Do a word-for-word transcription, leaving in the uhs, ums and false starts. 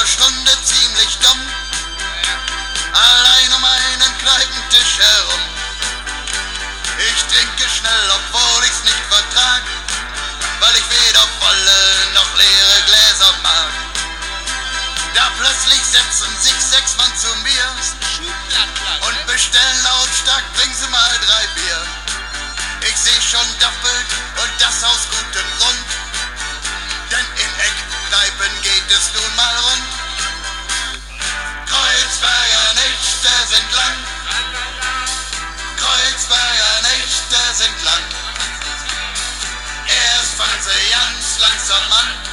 einer Stunde ziemlich dumm, allein um einen Kneipentisch herum. Ich trinke schnell, obwohl ich's nicht vertrag, weil ich weder volle noch leere Gläser mag. Da plötzlich setzen sich sechs Mann zu mir und bestellen lautstark, bringen Sie mal drei Bier. Ich seh schon doppelt und das aus gutem Grund, denn in Eckkneipen geht es nun mal rund. Kreuzberger Nächte sind lang, Kreuzberger Nächte sind lang. Erst fangen sie ganz langsam an